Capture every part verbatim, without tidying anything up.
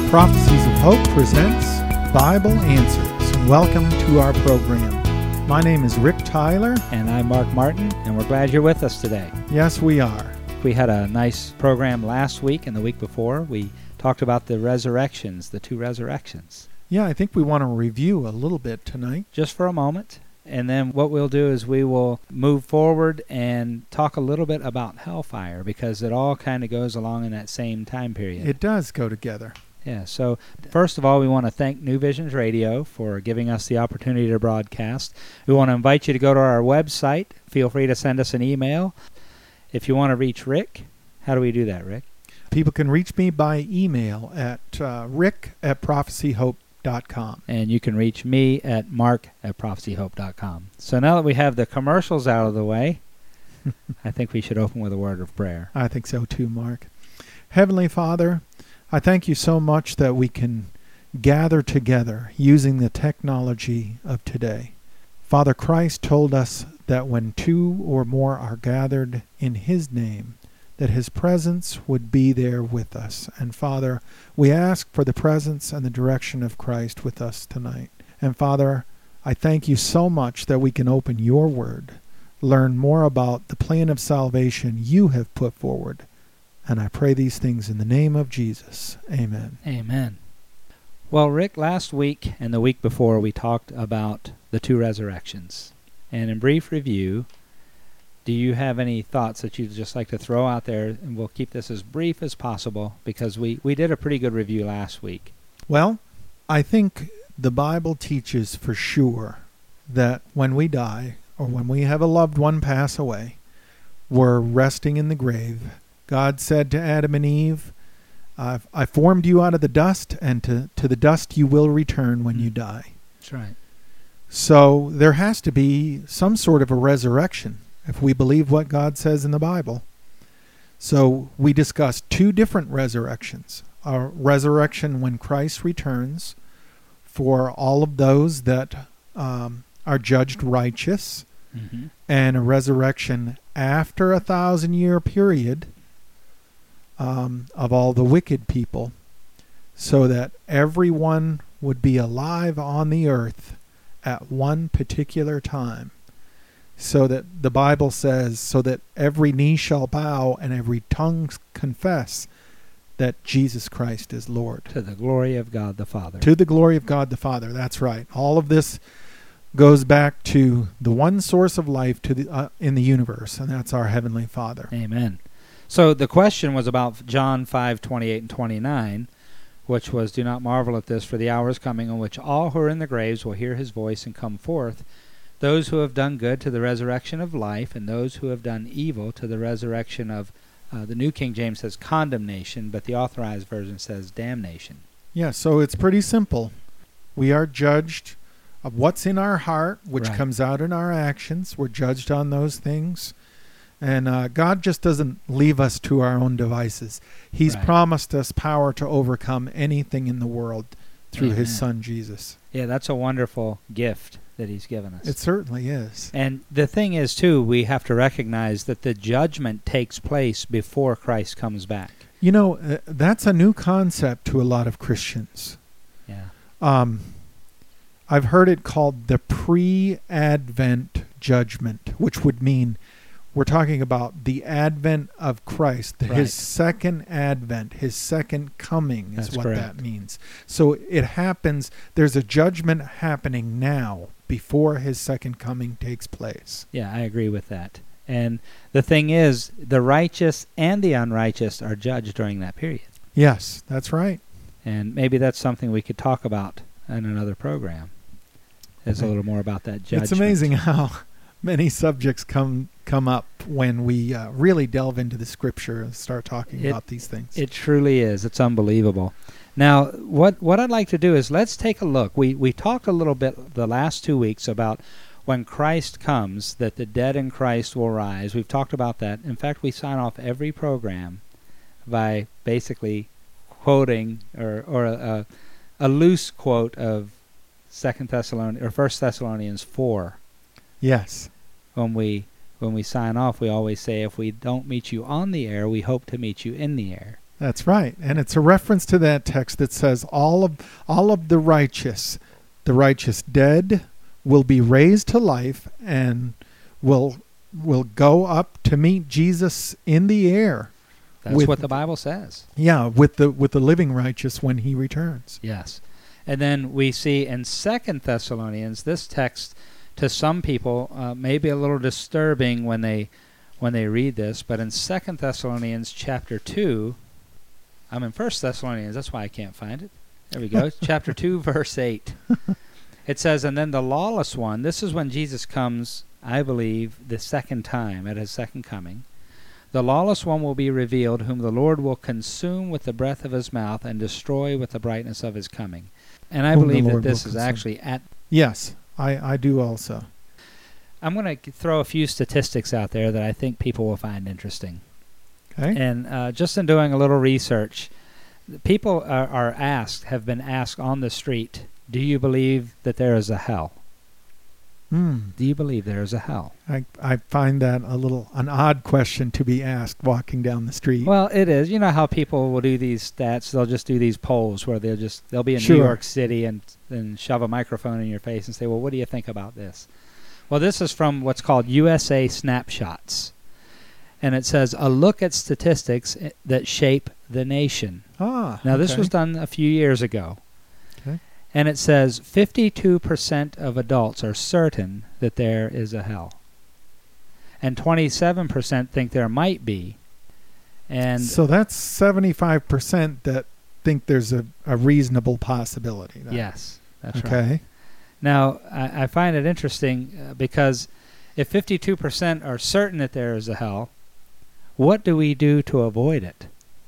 Prophecies of Hope presents Bible Answers. Welcome to our program. My name is Rick Tyler. And I'm Mark Martin, and we're glad you're with us today. Yes, we are. We had a nice program last week and the week before. We talked about the resurrections, the two resurrections. Yeah, I think we want to review a little bit tonight. Just for a moment. And then what we'll do is we will move forward and talk a little bit about hellfire, because it all kind of goes along in that same time period. It does go together. Yeah, so first of all, we want to thank New Visions Radio for giving us the opportunity to broadcast. We want to invite you to go to our website. Feel free to send us an email. If you want to reach Rick, how do we do that, Rick? People can reach me by email at uh, rick at prophecy hope dot com. And you can reach me at mark at prophecy hope dot com. So now that we have the commercials out of the way, I think we should open with a word of prayer. I think so too, Mark. Heavenly Father, I thank you so much that we can gather together using the technology of today. Father, Christ told us that when two or more are gathered in his name, that his presence would be there with us. And Father, we ask for the presence and the direction of Christ with us tonight. And Father, I thank you so much that we can open your word, learn more about the plan of salvation you have put forward. And I pray these things in the name of Jesus. Amen. Amen. Well, Rick, last week and the week before we talked about the two resurrections. And in brief review, do you have any thoughts that you'd just like to throw out there? And we'll keep this as brief as possible because we, we did a pretty good review last week. Well, I think the Bible teaches for sure that when we die or when we have a loved one pass away, we're resting in the grave. God said to Adam and Eve, I've, I formed you out of the dust, and to, to the dust you will return when you die. That's right. So there has to be some sort of a resurrection if we believe what God says in the Bible. So we discussed two different resurrections. A resurrection when Christ returns for all of those that um, are judged righteous, mm-hmm. and a resurrection after a thousand-year period Um, of all the wicked people, so that everyone would be alive on the earth at one particular time, so that the Bible says, so that every knee shall bow and every tongue confess that Jesus Christ is Lord. To the glory of God the Father. To the glory of God the Father, that's right. All of this goes back to the one source of life to the uh, in the universe, and that's our Heavenly Father. Amen. So the question was about John five, twenty-eight and twenty-nine, which was, do not marvel at this, for the hour is coming in which all who are in the graves will hear his voice and come forth, those who have done good to the resurrection of life, and those who have done evil to the resurrection of, uh, the New King James says condemnation, but the Authorized Version says damnation. Yeah, so it's pretty simple. We are judged of what's in our heart, which Right. comes out in our actions. We're judged on those things. And uh, God just doesn't leave us to our own devices. He's Right. promised us power to overcome anything in the world through Amen. his Son, Jesus. Yeah, that's a wonderful gift that he's given us. It certainly is. And the thing is, too, we have to recognize that the judgment takes place before Christ comes back. You know, uh, that's a new concept to a lot of Christians. Yeah. Um, I've heard it called the pre-advent judgment, which would mean we're talking about the advent of Christ, Right. his second advent, his second coming is That's what correct. that means. So it happens, there's a judgment happening now before his second coming takes place. Yeah, I agree with that. And the thing is, the righteous and the unrighteous are judged during that period. Yes, that's right. And maybe that's something we could talk about in another program. There's a little more about that judgment. It's amazing how many subjects come come up when we uh, really delve into the Scripture and start talking It- about these things. It truly is. It's unbelievable. Now, what what I'd like to do is let's take a look. We we talked a little bit the last two weeks about when Christ comes, that the dead in Christ will rise. We've talked about that. In fact, we sign off every program by basically quoting or or a, a loose quote of Second Thessalonians or First Thessalonians four. Yes. When we when we sign off, we always say, if we don't meet you on the air, we hope to meet you in the air. That's right. And it's a reference to that text that says all of all of the righteous, the righteous dead will be raised to life and will will go up to meet Jesus in the air. That's with, what the Bible says. Yeah, with the with the living righteous when he returns. Yes. And then we see in Second Thessalonians, this text to some people uh, may be a little disturbing when they when they read this, but in Second Thessalonians chapter two, I'm in First Thessalonians, that's why I can't find it. There we go. Chapter two, verse eight. It says, and then the lawless one, this is when Jesus comes, I believe, the second time, at his second coming. The lawless one will be revealed, whom the Lord will consume with the breath of his mouth and destroy with the brightness of his coming. And I Whom the believe that Lord this will is consume. actually at... Yes, I, I do also. I'm going to throw a few statistics out there that I think people will find interesting. Okay. And uh, just in doing a little research, people are, are asked, have been asked on the street, do you believe that there is a hell? Hmm. Do you believe there is a hell? I, I find that a little an odd question to be asked walking down the street. Well, it is. You know how people will do these stats? They'll just do these polls where they'll just they'll be in Sure. New York City and and shove a microphone in your face and say, "Well, what do you think about this?" Well, this is from what's called U S A Snapshots, and it says a look at statistics that shape the nation. ah, Now, this okay. was done a few years ago. Okay. And it says fifty-two percent of adults are certain that there is a hell. And twenty-seven percent think there might be. And So that's seventy-five percent that think there's a, a reasonable possibility. then. yes, that's right. Okay. Now, I, I find it interesting uh, because if fifty-two percent are certain that there is a hell, what do we do to avoid it?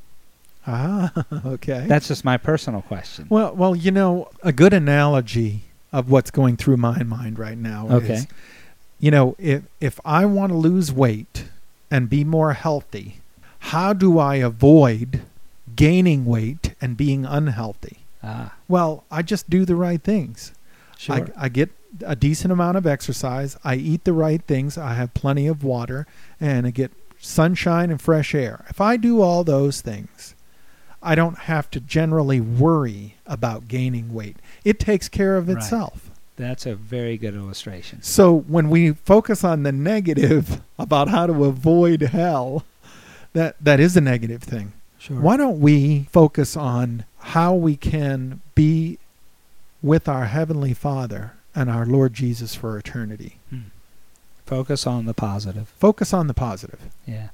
Ah, okay. That's just my personal question. Well, well, you know, a good analogy of what's going through my mind right now Okay. is, you know, if if I want to lose weight and be more healthy, how do I avoid gaining weight and being unhealthy? Ah, Well, I just do the right things. sure. I, I get a decent amount of exercise. I eat the right things. I have plenty of water, and I get sunshine and fresh air. If I do all those things, I don't have to generally worry about gaining weight. It takes care of Right. itself. That's a very good illustration. So when we focus on the negative about how to avoid hell, that that is a negative thing. Sure. Why don't we focus on how we can be with our Heavenly Father and our Lord Jesus for eternity? Hmm. Focus on the positive. Focus on the positive. Yeah.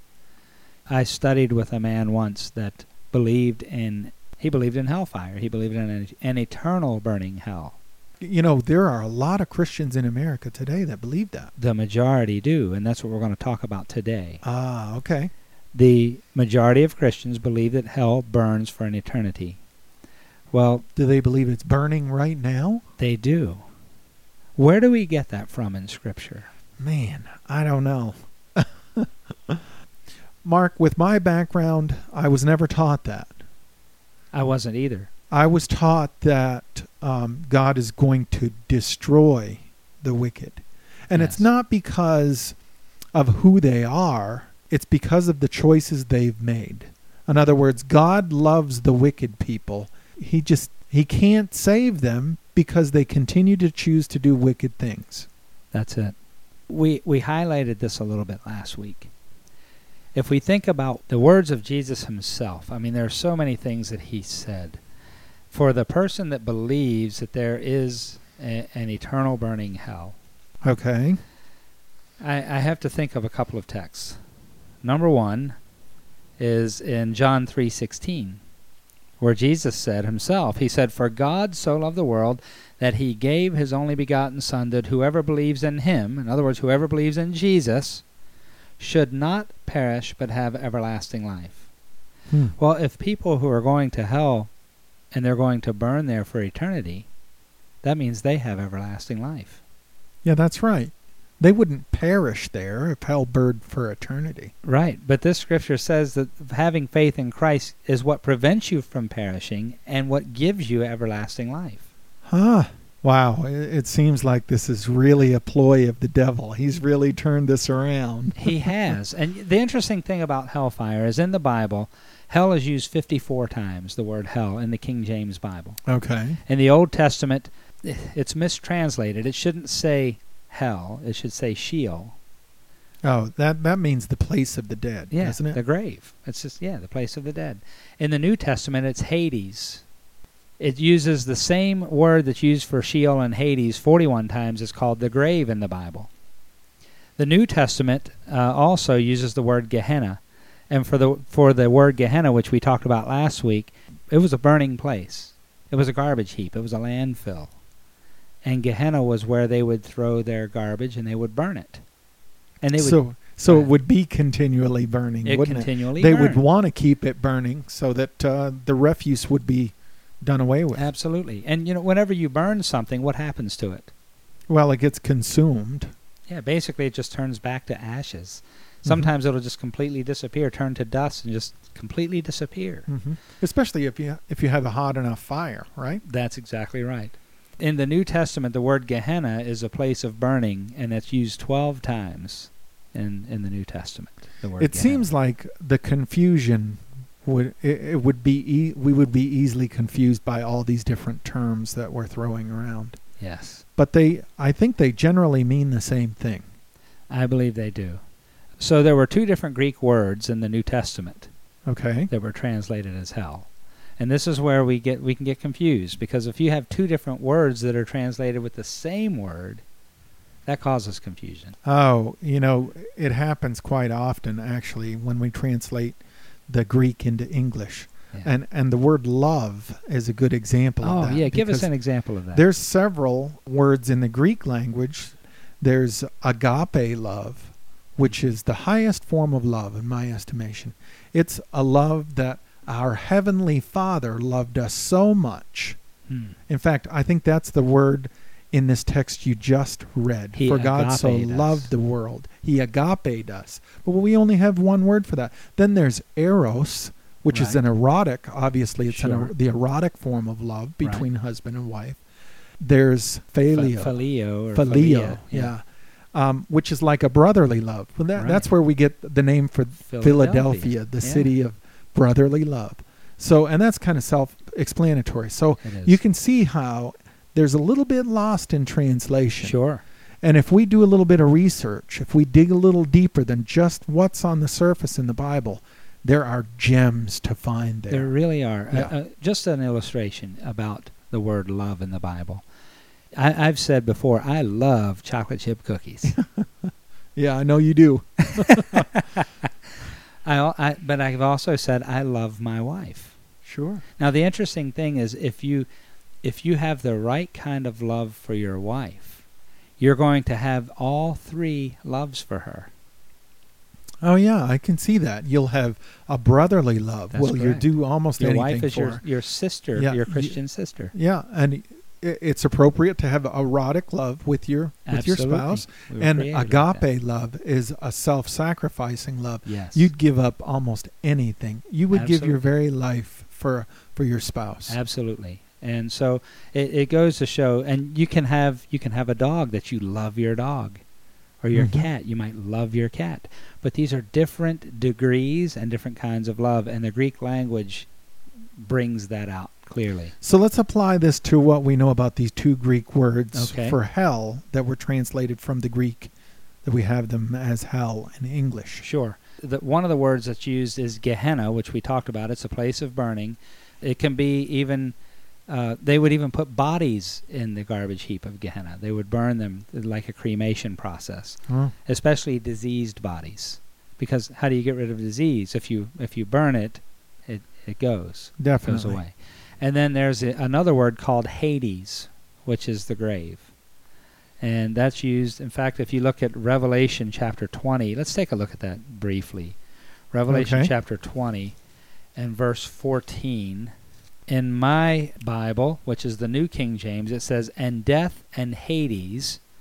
I studied with a man once that believed in, he believed in hellfire. He believed in an, an eternal burning hell. You know, there are a lot of Christians in America today that believe that. The majority do, and that's what we're going to talk about today. Ah, okay. The majority of Christians believe that hell burns for an eternity. Well, Do they believe it's burning right now? they do. Where do we get that from in Scripture? Man, I don't know. Mark, with my background, I was never taught that. I wasn't either. I was taught that um, God is going to destroy the wicked. And Yes. it's not because of who they are, it's because of the choices they've made. In other words, God loves the wicked people. He just, he can't save them because they continue to choose to do wicked things. That's it. We we highlighted this a little bit last week. If we think about the words of Jesus himself, I mean, there are so many things that he said. For the person that believes that there is a, an eternal burning hell, Okay. I, I have to think of a couple of texts. Number one is in John three sixteen, where Jesus said himself, he said, "For God so loved the world that he gave his only begotten Son, that whoever believes in him," in other words, whoever believes in Jesus, "should not perish but have everlasting life." Hmm. Well, if people who are going to hell and they're going to burn there for eternity, that means they have everlasting life. Yeah, that's right. They wouldn't perish there if hell burned for eternity. Right, but this scripture says that having faith in Christ is what prevents you from perishing and what gives you everlasting life. Huh. Wow, it, it seems like this is really a ploy of the devil. He's really turned this around. He has. And the interesting thing about hellfire is in the Bible, hell is used fifty-four times, the word hell, in the King James Bible. Okay. In the Old Testament, it's mistranslated. It shouldn't say hell. It should say Sheol. Oh, that that means the place of the dead, Yeah, doesn't it? the grave. It's just, yeah, the place of the dead. In the New Testament, it's Hades. It uses the same word that's used for Sheol and Hades forty-one times. It's called the grave in the Bible. The New Testament uh, also uses the word Gehenna. And for the for the word Gehenna, which we talked about last week, it was a burning place. It was a garbage heap. It was a landfill. And Gehenna was where they would throw their garbage and they would burn it. And they would, so so uh, it would be continually burning, it wouldn't continually it? They burned. would want to keep it burning so that uh, the refuse would be done away with. Absolutely. And, you know, whenever you burn something, what happens to it? Well, it gets consumed. Yeah, basically it just turns back to ashes. Sometimes mm-hmm. it'll just completely disappear, turn to dust, and just completely disappear. Mm-hmm. Especially if you if you have a hot enough fire, right? That's exactly right. In the New Testament, the word Gehenna is a place of burning, and it's used twelve times in, in the New Testament. The word it Gehenna. seems like the confusion would it, it would be e- we would be easily confused by all these different terms that we're throwing around. Yes. But they, I think they generally mean the same thing. I believe they do. So there were two different Greek words in the New Testament Okay. that were translated as hell. And this is where we get we can get confused, because if you have two different words that are translated with the same word, that causes confusion. Oh, you know, it happens quite often, actually, when we translate the Greek into English. Yeah. And and the word love is a good example oh, of that. yeah, give us because an example of that. There's several words in the Greek language. There's agape love, which is the highest form of love in my estimation. It's a love that our Heavenly Father loved us so much. Hmm. In fact, I think that's the word in this text you just read. He For God so agaped us. loved the world. He agaped us. But we only have one word for that. Then there's eros, which is Right. an erotic. Obviously, it's an, Sure. the erotic form of love between Right. husband and wife. There's phileo. Ph- Phileo or Phileo, philia, yeah. Um, which is like a brotherly love. Well, that, Right. that's where we get the name for Philadelphia, Philadelphia, the yeah. city of brotherly love. So, and that's kind of self-explanatory. So It is. you can see how there's a little bit lost in translation. Sure. And if we do a little bit of research, if we dig a little deeper than just what's on the surface in the Bible, there are gems to find there. There really are. Yeah. Uh, uh, just an illustration about the word love in the Bible. I, I've said before, I love chocolate chip cookies. Yeah, I know you do. I, al- I, but I've also said I love my wife. Sure. Now, the interesting thing is if you if you have the right kind of love for your wife, you're going to have all three loves for her. Oh, yeah, I can see that. You'll have a brotherly love. That's Well, you correct. do almost Your anything wife is for your, her. your sister, Yeah, your you- Christian sister. Yeah, and i- it's appropriate to have erotic love with your with your Absolutely. spouse. We were And created like agape that. love is a self-sacrificing love. Yes. You'd give up almost anything. You would give your Absolutely. very life for for your spouse. Absolutely. And so it, it goes to show, and you can have you can have a dog that you love your dog, or your Mhm. cat, you might love your cat. But these are different degrees and different kinds of love, and the Greek language brings that out clearly. So let's apply this to what we know about these two Greek words Okay. for hell that were translated from the Greek, that we have them as hell in English. Sure. The, one of the words that's used is Gehenna, which we talked about. It's a place of burning. It can be even, uh, they would even put bodies in the garbage heap of Gehenna. They would burn them like a cremation process, Oh, especially diseased bodies. Because how do you get rid of disease? If you if you burn it, it, it goes. definitely. goes away. And then there's a, another word called Hades, which is the grave. And that's used, in fact, if you look at Revelation chapter twenty, let's take a look at that briefly. Revelation Okay. chapter twenty and verse fourteen. In my Bible, which is the New King James, it says, "And death and Hades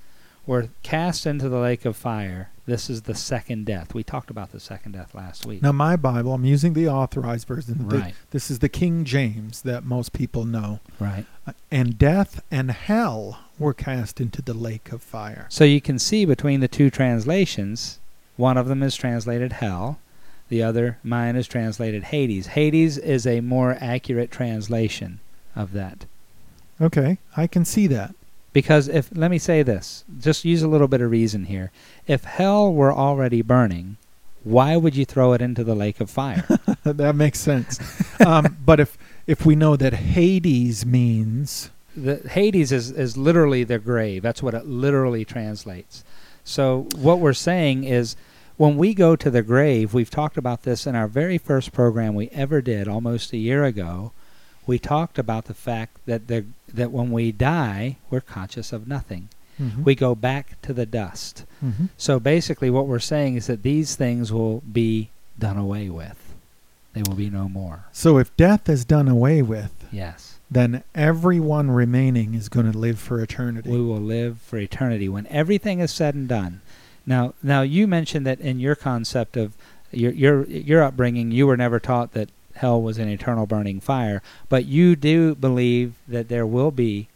were cast into the lake of fire. This is the second death. We talked about the second death last week. Now, my Bible, I'm using the Authorized Version. Right. This is the King James that most people know. Right. Uh, and death and hell were cast into the lake of fire. So you can see between the two translations, one of them is translated hell. The other, mine, is translated Hades. Hades is a more accurate translation of that. Okay, I can see that. Because if, let me say this, just use a little bit of reason here. If hell were already burning, why would you throw it into the lake of fire? That makes sense. um, but if if we know that Hades means... The Hades is, is literally the grave. That's what it literally translates. So what we're saying is, when we go to the grave, we've talked about this in our very first program we ever did almost a year ago. We talked about the fact that the, that when we die, we're conscious of nothing. Mm-hmm. We go back to the dust. Mm-hmm. So basically what we're saying is that these things will be done away with. They will be no more. So if death is done away with, Yes. then everyone remaining is going to live for eternity. We will live for eternity when everything is said and done. Now, now you mentioned that in your concept of your your your upbringing, you were never taught that hell was an eternal burning fire, but you do believe that there will be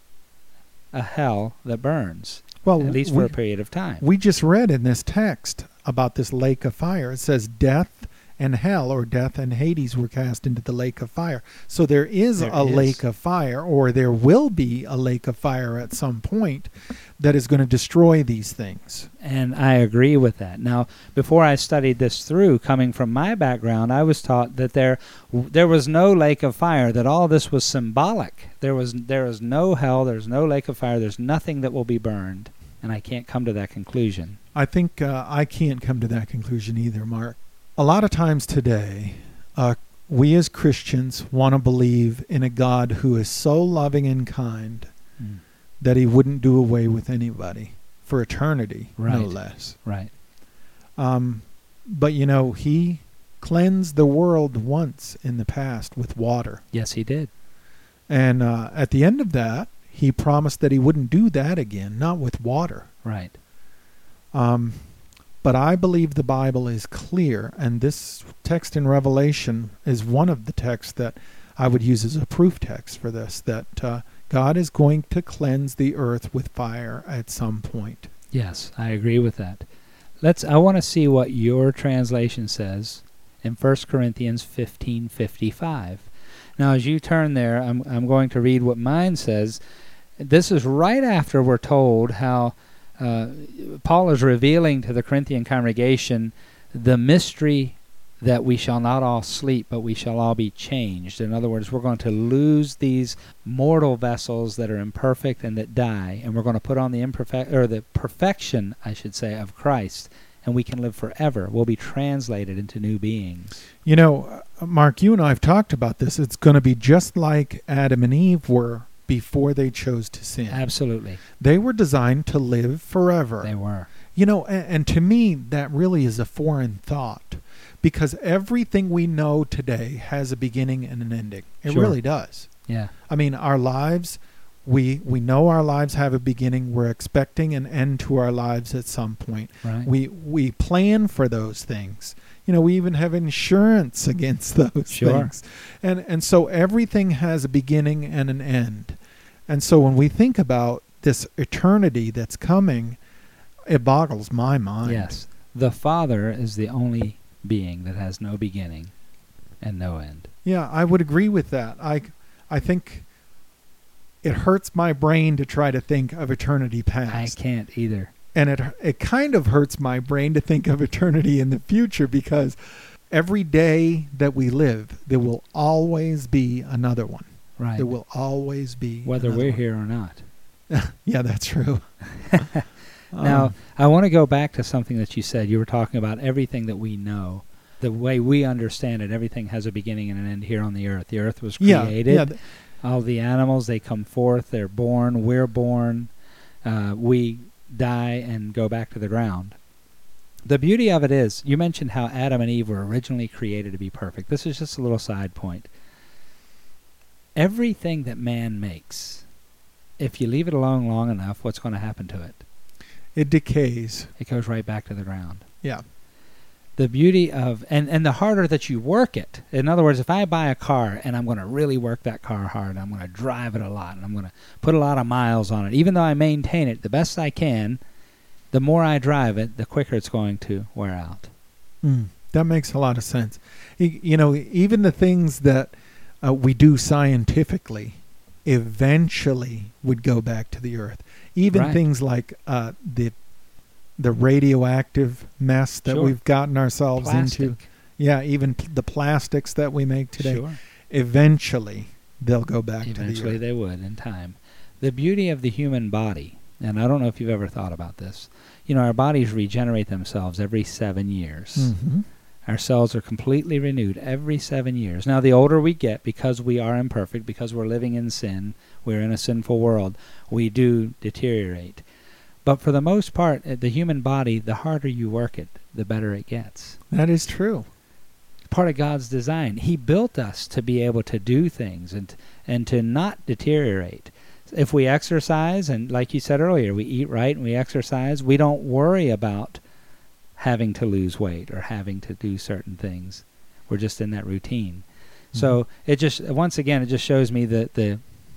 a hell that burns, well, at least we, for a period of time. we just read in this text about this lake of fire. It says death and hell, or death and Hades, were cast into the lake of fire. So there is There a is. lake of fire, or there will be a lake of fire at some point that is going to destroy these things. And I agree with that. Now, before I studied this through, coming from my background, I was taught that there there was no lake of fire, that all this was symbolic. There was there is no hell, there's no lake of fire, there's nothing that will be burned. And I can't come to that conclusion. I think uh, I can't come to that conclusion either, Mark. A lot of times today, uh, we as Christians want to believe in a God who is so loving and kind Mm. that he wouldn't do away with anybody for eternity, no Right. less. Right. Um, but, you know, he cleansed the world once in the past with water. Yes, he did. And uh, at the end of that, he promised that he wouldn't do that again, not with water. Right. Um, but I believe the Bible is clear, and this text in Revelation is one of the texts that I would use as a proof text for this, that uh, God is going to cleanse the earth with fire at some point. Yes, I agree with that. Let's. I want to see what your translation says in First Corinthians fifteen fifty-five. Now, as you turn there, I'm I'm going to read what mine says. This is right after we're told how uh, Paul is revealing to the Corinthian congregation the mystery that we shall not all sleep, but we shall all be changed. In other words, we're going to lose these mortal vessels that are imperfect and that die, and we're going to put on the imperfect or the perfection, I should say, of Christ, and we can live forever. We'll be translated into new beings. You know, uh, Mark, you and I have talked about this. It's going to be just like Adam and Eve were before they chose to sin. Absolutely. They were designed to live forever. They were. You know, and, and to me, that really is a foreign thought, because everything we know today has a beginning and an ending. It Sure. really does. Yeah. I mean, our lives, we we know our lives have a beginning. We're expecting an end to our lives at some point. Right. We we plan for those things. You know, we even have insurance against those Sure. things. And and so everything has a beginning and an end. And so when we think about this eternity that's coming, it boggles my mind. Yes. The Father is the only being that has no beginning and no end. Yeah, I would agree with that. I, I think it hurts my brain to try to think of eternity past. I can't either. And it it kind of hurts my brain to think of eternity in the future, because every day that we live, there will always be another one. Right. There will always be Whether another we're one. here or not. Yeah, that's true. Now, Um, I want to go back to something that you said. You were talking about everything that we know. The way we understand it, everything has a beginning and an end here on the earth. The earth was yeah, created. yeah, th- All the animals, they come forth. They're born. We're born. Uh, we die and go back to the ground. The beauty of it is, you mentioned how Adam and Eve were originally created to be perfect. This is just a little side point. Everything that man makes, if you leave it alone long enough, what's going to happen to it? It decays. It goes right back to the ground. Yeah. The beauty of, and, and the harder that you work it, in other words, if I buy a car and I'm going to really work that car hard, I'm going to drive it a lot, and I'm going to put a lot of miles on it, even though I maintain it the best I can, the more I drive it, the quicker it's going to wear out. Mm, that makes a lot of sense. You, you know, even the things that uh, we do scientifically eventually would go back to the earth. Even Right. things like uh, the the radioactive mess that Sure. we've gotten ourselves Plastic. into. Yeah, even p- the plastics that we make today. Sure. Eventually, they'll go back to the Eventually earth. they would in time. The beauty of the human body, and I don't know if you've ever thought about this, you know, our bodies regenerate themselves every seven years. Mhm. Our cells are completely renewed every seven years. Now, the older we get, because we are imperfect, because we're living in sin, we're in a sinful world, we do deteriorate. But for the most part, uh, the human body, the harder you work it, the better it gets. That is true. Part of God's design. He built us to be able to do things and and to not deteriorate. If we exercise, and like you said earlier, we eat right and we exercise, we don't worry about having to lose weight or having to do certain things. We're just in that routine. Mm-hmm. So it just, once again, it just shows me that the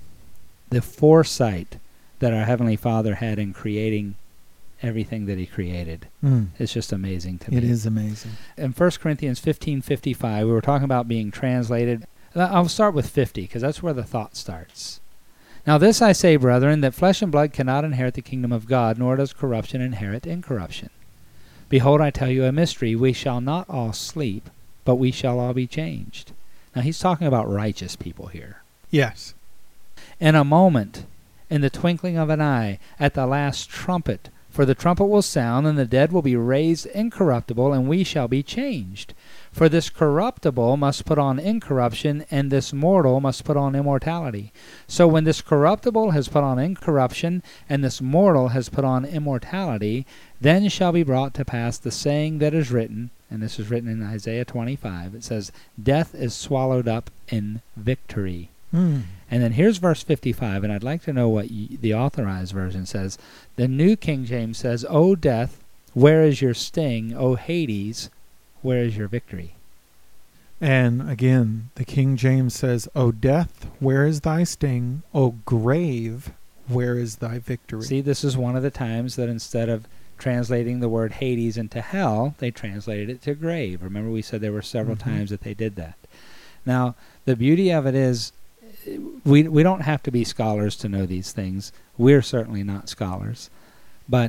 the foresight that our Heavenly Father had in creating everything that He created. Mm. It's just amazing to me. It is amazing. In First Corinthians fifteen fifty-five, we were talking about being translated. I'll start with fifty, because that's where the thought starts. Now this I say, brethren, that flesh and blood cannot inherit the kingdom of God, nor does corruption inherit incorruption. Behold, I tell you a mystery. We shall not all sleep, but we shall all be changed. Now he's talking about righteous people here. Yes. In a moment, in the twinkling of an eye, at the last trumpet. For the trumpet will sound, and the dead will be raised incorruptible, and we shall be changed. For this corruptible must put on incorruption, and this mortal must put on immortality. So when this corruptible has put on incorruption, and this mortal has put on immortality, then shall be brought to pass the saying that is written, and this is written in Isaiah twenty-five. It says, death is swallowed up in victory. Mm. And then here's verse fifty-five, and I'd like to know what y- the Authorized Version says. The New King James says, O death, where is your sting? O Hades, where is your victory? And again, the King James says, O death, where is thy sting? O grave, where is thy victory? See, this is one of the times that instead of translating the word Hades into hell, they translated it to grave. Remember we said there were several Mm-hmm. times that they did that. Now, the beauty of it is, we we don't have to be scholars to know these things. We're certainly not scholars. But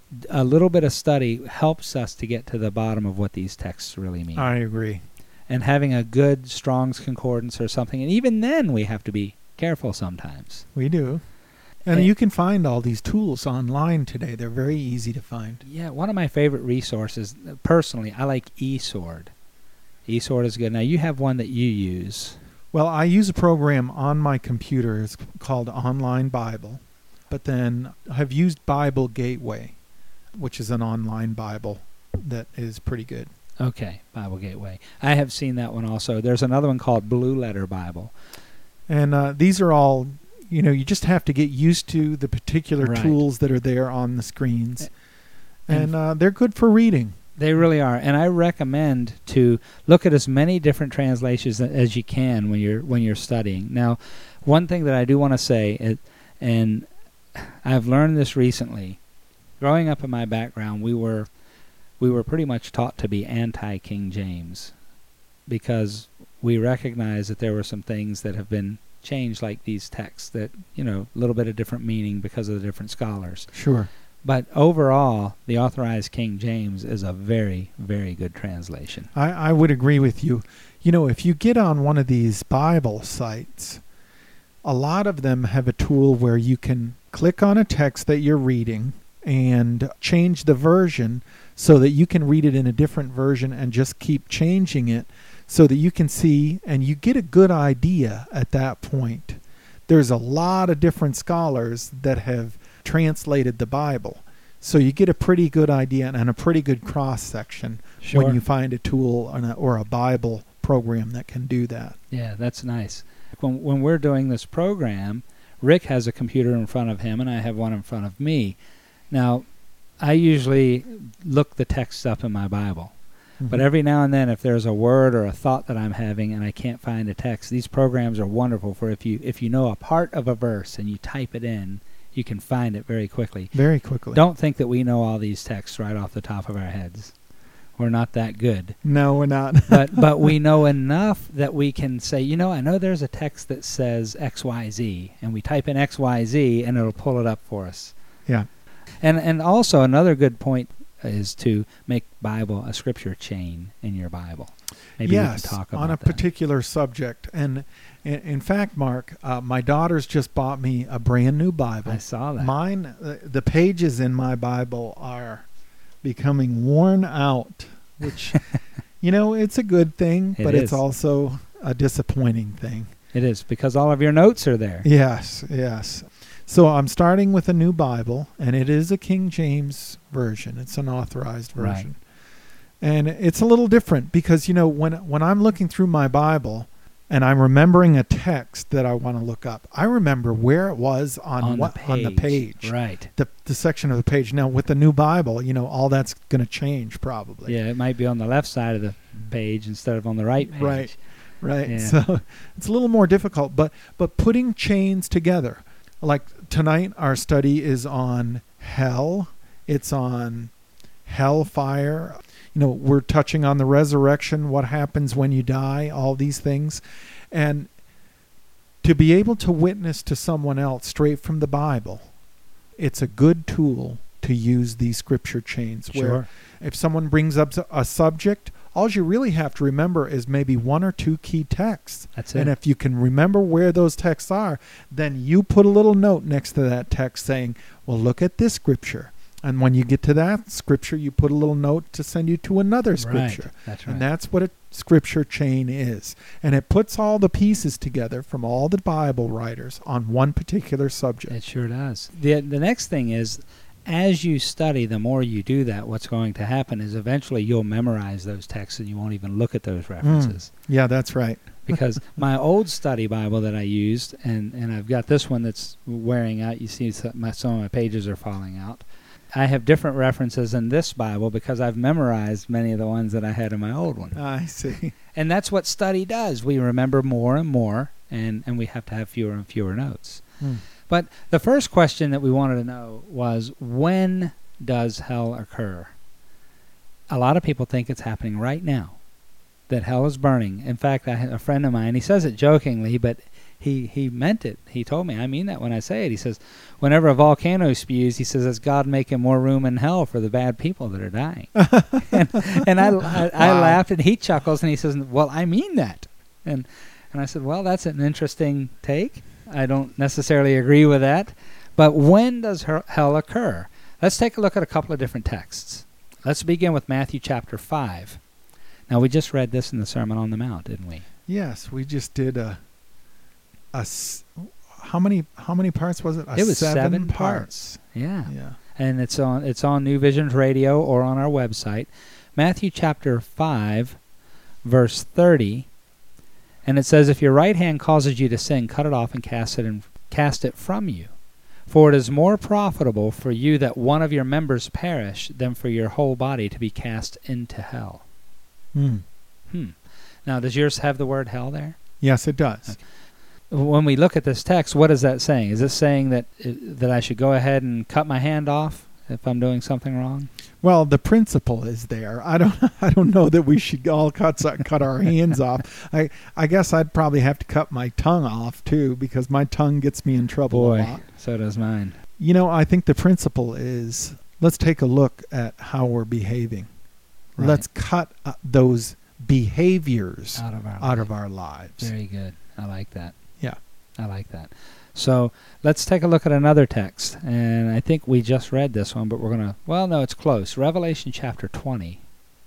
a little bit of study helps us to get to the bottom of what these texts really mean. I agree. And having a good Strong's Concordance or something, and even then we have to be careful sometimes. We do. And, And- you can find all these tools online today. They're very easy to find. Yeah, one of my favorite resources, personally, I like eSword. eSword is good. Now, you have one that you use. Well, I use a program on my computer. It's called Online Bible. But then I've used Bible Gateway, which is an online Bible that is pretty good. Okay, Bible Gateway. I have seen that one also. There's another one called Blue Letter Bible. And uh, these are all, you know, you just have to get used to the particular Right. tools that are there on the screens. And And uh, they're good for reading. They really are, and I recommend to look at as many different translations a- as you can when you're when you're studying. Now, one thing that I do want to say, it, and I've learned this recently. Growing up in my background, we were we were pretty much taught to be anti-King James because we recognize that there were some things that have been changed, like these texts that, you know, a little bit of different meaning because of the different scholars. Sure. But overall, the Authorized King James is a very, very good translation. I, I would agree with you. You know, if you get on one of these Bible sites, a lot of them have a tool where you can click on a text that you're reading and change the version so that you can read it in a different version and just keep changing it so that you can see and you get a good idea at that point. There's a lot of different scholars that have translated the Bible. So you get a pretty good idea and a pretty good cross-section Sure. when you find a tool or a, or a Bible program that can do that. Yeah, that's nice. When, when we're doing this program, Rick has a computer in front of him and I have one in front of me. Now, I usually look the text up in my Bible. Mhm. But every now and then, if there's a word or a thought that I'm having and I can't find a text, these programs are wonderful for if you if you know a part of a verse and you type it in, you can find it very quickly. Very quickly. Don't think that we know all these texts right off the top of our heads. We're not that good. No, we're not. but but we know enough that we can say, you know, I know there's a text that says X Y Z, and we type in X Y Z and it'll pull it up for us. Yeah. And and also another good point is to make Bible a scripture chain in your Bible. Maybe yes, we can talk about on a that. particular subject. And in, in fact, Mark, uh, my daughter's just bought me a brand new Bible. I saw that. Mine, uh, the pages in my Bible are becoming worn out, which, you know, it's a good thing, It but is. it's also a disappointing thing. It is, because all of your notes are there. Yes, yes. So I'm starting with a new Bible, and it is a King James version. It's an authorized Right. version. And it's a little different because, you know, when when I'm looking through my Bible and I'm remembering a text that I want to look up, I remember where it was on, On what the on the page. Right. The the section of the page. Now with the new Bible, you know, all that's going to change probably. Yeah, it might be on the left side of the page instead of on the right page. Right. Right. Yeah. So it's a little more difficult, but but putting chains together. Like tonight our study is on hell. It's on hellfire. You know, we're touching on the resurrection, what happens when you die, all these things. And to be able to witness to someone else straight from the Bible, it's a good tool to use these scripture chains. Where Sure. if someone brings up a subject, all you really have to remember is maybe one or two key texts. That's it. And if you can remember where those texts are, then you put a little note next to that text saying, well, look at this scripture. And when you get to that scripture, you put a little note to send you to another scripture. Right. That's right. And that's what a scripture chain is. And it puts all the pieces together from all the Bible writers on one particular subject. It sure does. The the next thing is, as you study, the more you do that, what's going to happen is eventually you'll memorize those texts and you won't even look at those references. Yeah, that's right. Because my old study Bible that I used, and, and I've got this one that's wearing out. You see some, my, some of my pages are falling out. I have different references in this Bible because I've memorized many of the ones that I had in my old one. I see. And that's what study does. We remember more and more, and, and we have to have fewer and fewer notes. Hmm. But the first question that we wanted to know was, when does hell occur? A lot of people think it's happening right now, that hell is burning. In fact, I had a friend of mine, he says it jokingly, but he, he meant it. He told me, I mean that when I say it. He says, whenever a volcano spews, he says, it's God making more room in hell for the bad people that are dying. and and I, I, I Wow. laughed, and he chuckles, and he says, well, I mean that. And and I said, well, that's an interesting take. I don't necessarily agree with that. But when does her- hell occur? Let's take a look at a couple of different texts. Let's begin with Matthew chapter five. Now, we just read this in the Sermon on the Mount, didn't we? Yes, we just did a, a s- how many how many parts was it? A It was seven, seven parts. Yeah. Yeah. And it's on it's on New Visions Radio or on our website. Matthew chapter five, verse thirty. And it says, if your right hand causes you to sin, cut it off and cast it in, cast it from you. For it is more profitable for you that one of your members perish than for your whole body to be cast into hell. Hmm. Hmm. Now, does yours have the word hell there? Yes, it does. Okay. When we look at this text, what is that saying? Is it saying that uh, that I should go ahead and cut my hand off if I'm doing something wrong? Well, the principle is there. I don't. I don't know that we should all cut cut our hands off. I. I guess I'd probably have to cut my tongue off too, because my tongue gets me in trouble Boy, a lot. so does mine. You know, I think the principle is, let's take a look at how we're behaving. Right. Let's cut uh, those behaviors Out of our out life. of our lives. Very good. I like that. Yeah. I like that. So let's take a look at another text. And I think we just read this one, but we're going to, well, no, it's close. Revelation chapter twenty.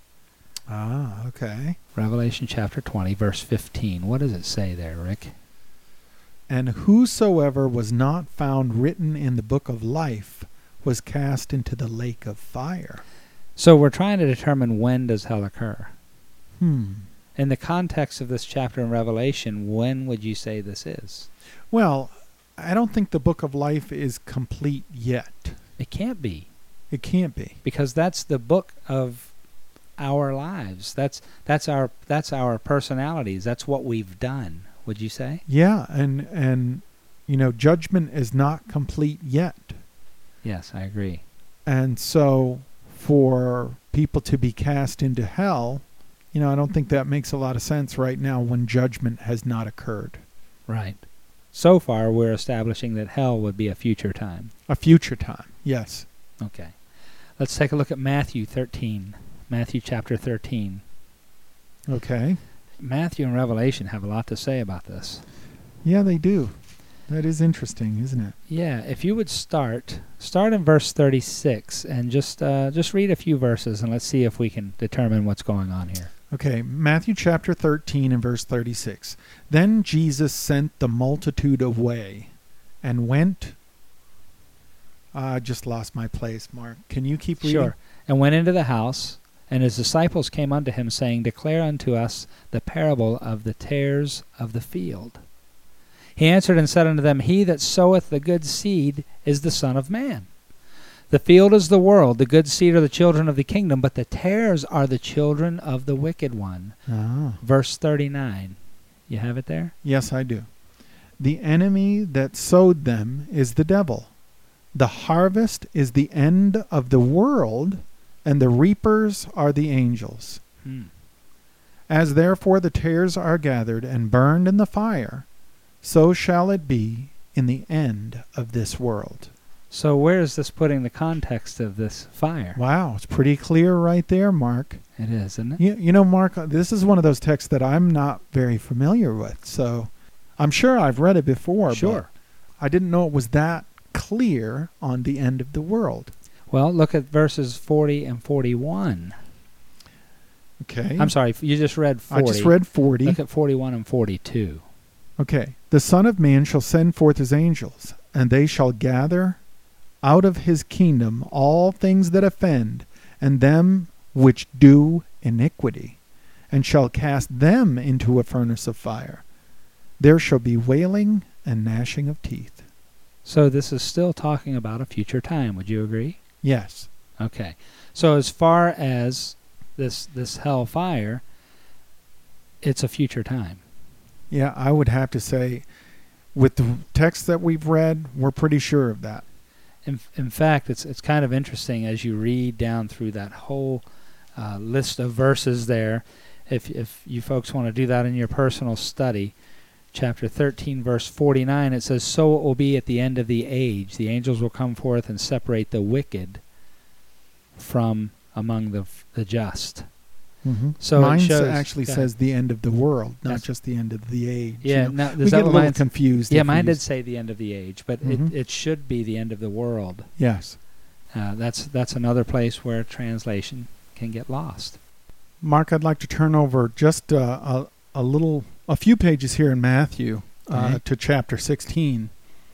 Ah, okay. Revelation chapter twenty, verse fifteen. What does it say there, Rick? And whosoever was not found written in the book of life was cast into the lake of fire. So we're trying to determine, when does hell occur? Hmm. In the context of this chapter in Revelation, when would you say this is? Well, I don't think the book of life is complete yet. It can't be. It can't be. Because that's the book of our lives. That's that's our that's our personalities. That's what we've done. Would you say? Yeah, and and you know, judgment is not complete yet. Yes, I agree. And so for people to be cast into hell, you know, I don't think that makes a lot of sense right now when judgment has not occurred. Right. So far, we're establishing that hell would be a future time. A future time, yes. Okay. Let's take a look at Matthew thirteen. Matthew chapter thirteen. Okay. Matthew and Revelation have a lot to say about this. Yeah, they do. That is interesting, isn't it? Yeah, if you would start, start in verse thirty-six and just uh, just read a few verses and let's see if we can determine what's going on here. Okay, Matthew chapter thirteen and verse thirty-six. Then Jesus sent the multitude away and went... I just lost my place, Mark. Can you keep reading? Sure. And went into the house, and his disciples came unto him, saying, Declare unto us the parable of the tares of the field. He answered and said unto them, He that soweth the good seed is the Son of Man. The field is the world, the good seed are the children of the kingdom, but the tares are the children of the wicked one. Ah. Verse thirty-nine. You have it there? Yes, I do. The enemy that sowed them is the devil. The harvest is the end of the world, and the reapers are the angels. Hmm. As therefore the tares are gathered and burned in the fire, so shall it be in the end of this world. So where is this putting the context of this fire? Wow, it's pretty clear right there, Mark. It is, isn't it? You, you know, Mark, this is one of those texts that I'm not very familiar with, so I'm sure I've read it before, Sure. but I didn't know it was that clear on the end of the world. Well, look at verses forty and forty-one. Okay. I'm sorry, you just read forty. I just read forty. Look at forty-one and forty-two. Okay. The Son of Man shall send forth his angels, and they shall gather out of his kingdom all things that offend, and them which do iniquity, and shall cast them into a furnace of fire. There shall be wailing and gnashing of teeth. So this is still talking about a future time. Would you agree? Yes. Okay. So as far as this this hell fire, it's a future time. Yeah, I would have to say, with the text that we've read, we're pretty sure of that. In in fact, it's it's kind of interesting as you read down through that whole uh, list of verses there. If if you folks want to do that in your personal study, chapter thirteen, verse forty-nine, it says, So it will be at the end of the age. The angels will come forth and separate the wicked from among the the just. Mm-hmm. So Mine it shows, actually says the end of the world, not just the end of the age. Yeah, you know? now, we get a little confused. Yeah, if mine we did say the end of the age, but mm-hmm. it, it should be the end of the world. Yes. Uh, that's that's another place where translation can get lost. Mark, I'd like to turn over just uh, a, a little, a few pages here in Matthew uh, Okay. to chapter sixteen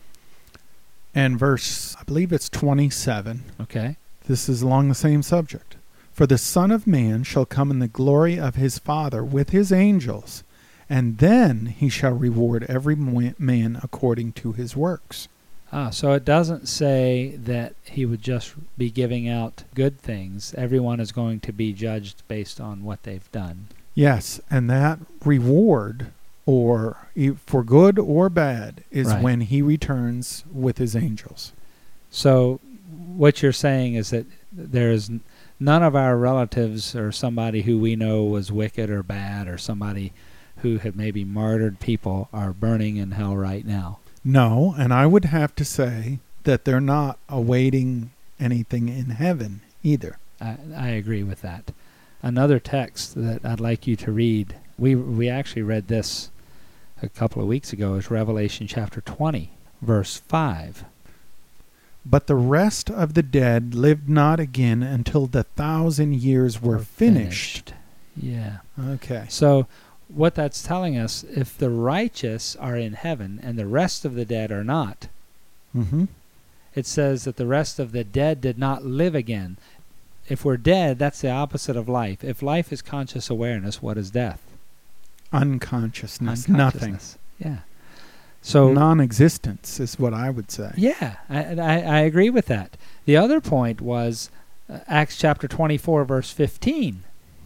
and verse, I believe it's twenty-seven. Okay. This is along the same subject. For the Son of Man shall come in the glory of his Father with his angels, and then he shall reward every man according to his works. Ah, so it doesn't say that he would just be giving out good things. Everyone is going to be judged based on what they've done. Yes, and that reward, or e- for good or bad, is Right. when he returns with his angels. So what you're saying is that there is n- none of our relatives or somebody who we know was wicked or bad or somebody who had maybe martyred people are burning in hell right now. No, and I would have to say that they're not awaiting anything in heaven either. I, I agree with that. Another text that I'd like you to read, we we actually read this a couple of weeks ago, is Revelation chapter twenty, verse five. But the rest of the dead lived not again until the thousand years were finished. Yeah. Okay. So what that's telling us, if the righteous are in heaven and the rest of the dead are not, Mm-hmm. it says that the rest of the dead did not live again. If we're dead, that's the opposite of life. If life is conscious awareness, what is death? Unconsciousness, nothing. Unconsciousness. Yeah. So non-existence is what I would say. Yeah, I, I, I agree with that. The other point was uh, Acts chapter twenty-four, verse fifteen.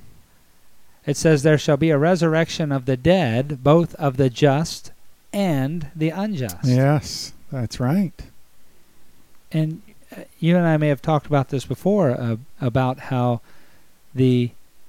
It says, there shall be a resurrection of the dead, both of the just and the unjust. Yes, that's right. And uh, you and I may have talked about this before, uh, about how the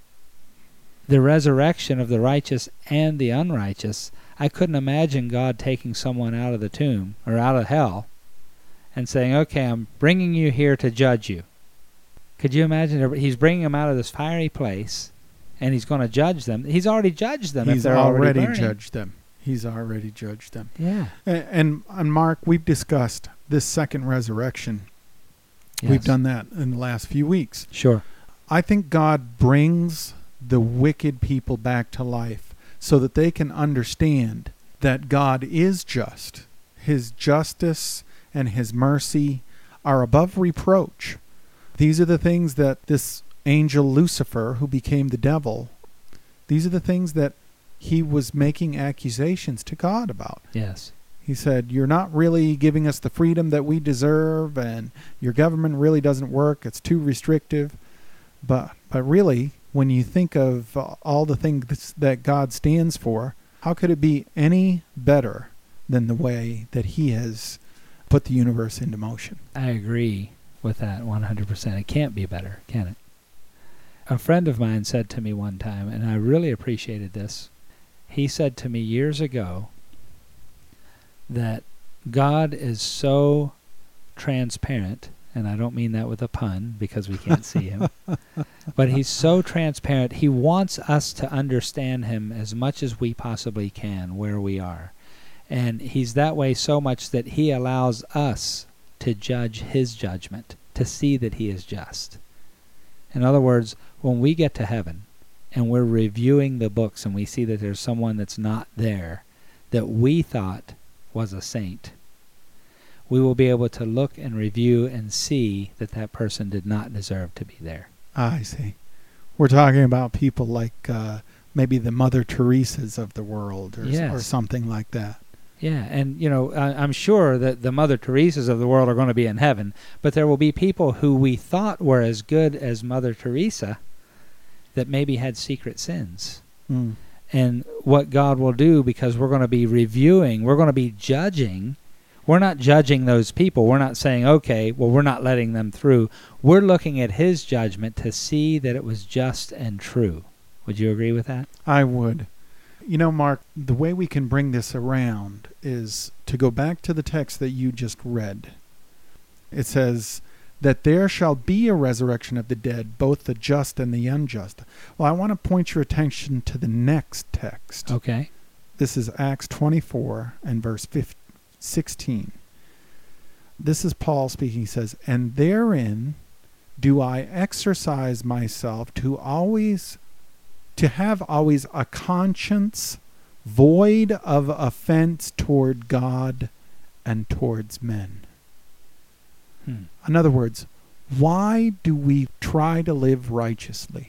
the resurrection of the righteous and the unrighteous, I couldn't imagine God taking someone out of the tomb or out of hell and saying, okay, I'm bringing you here to judge you. Could you imagine? He's bringing them out of this fiery place, and he's going to judge them. He's already judged them. He's if they're already, already judged them. He's already judged them. Yeah. And, and, and Mark, we've discussed this second resurrection. Yes. We've done that in the last few weeks. Sure. I think God brings the wicked people back to life so that they can understand that God is just. His justice and his mercy are above reproach. These are the things that this angel Lucifer, who became the devil, these are the things that he was making accusations to God about. Yes. He said, you're not really giving us the freedom that we deserve, and your government really doesn't work. It's too restrictive. But but really, when you think of uh, all the things that God stands for, how could it be any better than the way that he has put the universe into motion? I agree with that one hundred percent. It can't be better, can it? A friend of mine said to me one time, and I really appreciated this. He said to me years ago that God is so transparent, and I don't mean that with a pun because we can't see him, but he's so transparent. He wants us to understand him as much as we possibly can where we are. And he's that way so much that he allows us to judge his judgment, to see that he is just. In other words, when we get to heaven and we're reviewing the books and we see that there's someone that's not there that we thought was a saint, we will be able to look and review and see that that person did not deserve to be there. I see. We're talking about people like uh, maybe the Mother Teresas of the world, or, Yes. or something like that. Yeah, and you know, I, I'm sure that the Mother Teresas of the world are going to be in heaven, but there will be people who we thought were as good as Mother Teresa that maybe had secret sins. Mm. And what God will do, because we're going to be reviewing, we're going to be judging. We're not judging those people. We're not saying, okay, well, we're not letting them through. We're looking at his judgment to see that it was just and true. Would you agree with that? I would. You know, Mark, the way we can bring this around is to go back to the text that you just read. It says that there shall be a resurrection of the dead, both the just and the unjust. Well, I want to point your attention to the next text. Okay. This is Acts twenty-four and verse sixteen. This is Paul speaking. He says, and therein do I exercise myself to always to have always a conscience void of offense toward God and towards men. Hmm. In other words, why do we try to live righteously?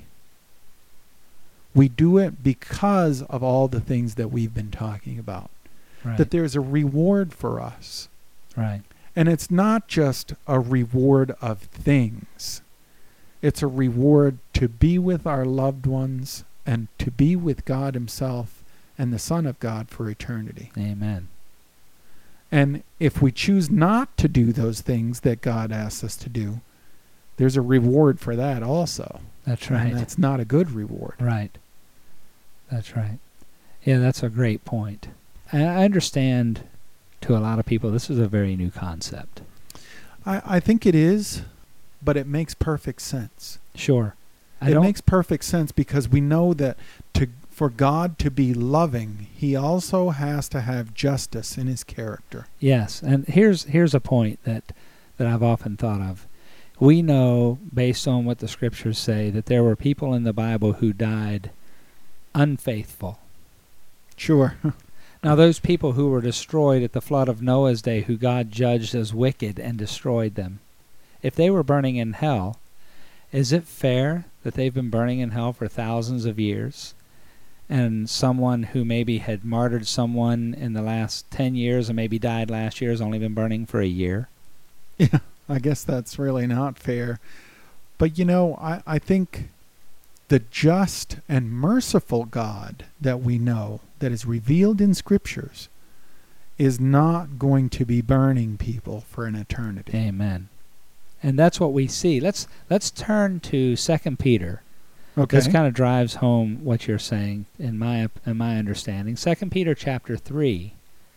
We do it because of all the things that we've been talking about. Right. That there's a reward for us. Right. And it's not just a reward of things. It's a reward to be with our loved ones and to be with God himself and the Son of God for eternity. Amen. And if we choose not to do those things that God asks us to do, there's a reward for that also. That's right. And that's not a good reward. Right. That's right. Yeah, that's a great point. I I understand to a lot of people this is a very new concept. I, I think it is, but it makes perfect sense. Sure. I It don't, makes perfect sense because we know that to for God to be loving, he also has to have justice in his character. Yes, and here's here's a point that, that I've often thought of. We know, based on what the scriptures say, that there were people in the Bible who died unfaithful. Sure. Now, those people who were destroyed at the flood of Noah's day, who God judged as wicked and destroyed them, if they were burning in hell, is it fair that they've been burning in hell for thousands of years? and someone who maybe had martyred someone in the last ten years and maybe died last year has only been burning for a year? Yeah, I guess that's really not fair. But, you know, I, I think the just and merciful God that we know, that is revealed in Scriptures, is not going to be burning people for an eternity. Amen. And that's what we see. Let's let's turn to Second Peter. Okay. This kind of drives home what you're saying in my in my understanding. Second Peter chapter three.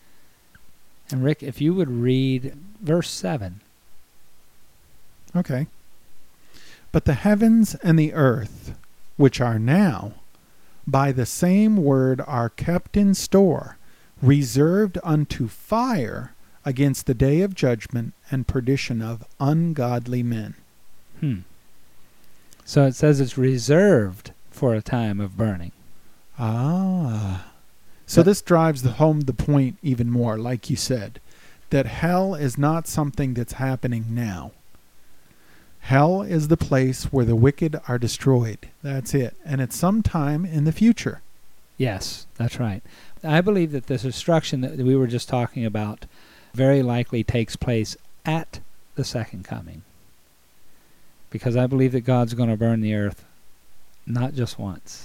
And Rick, if you would read verse seven. Okay. But the heavens and the earth, which are now, by the same word are kept in store, reserved unto fire against the day of judgment and perdition of ungodly men. Hmm. So it says it's reserved for a time of burning. Ah. So this drives the home the point even more, like you said, that hell is not something that's happening now. Hell is the place where the wicked are destroyed. That's it. And it's sometime in the future. Yes, that's right. I believe that this destruction that we were just talking about very likely takes place at the second coming. Because I believe that God's going to burn the earth not just once.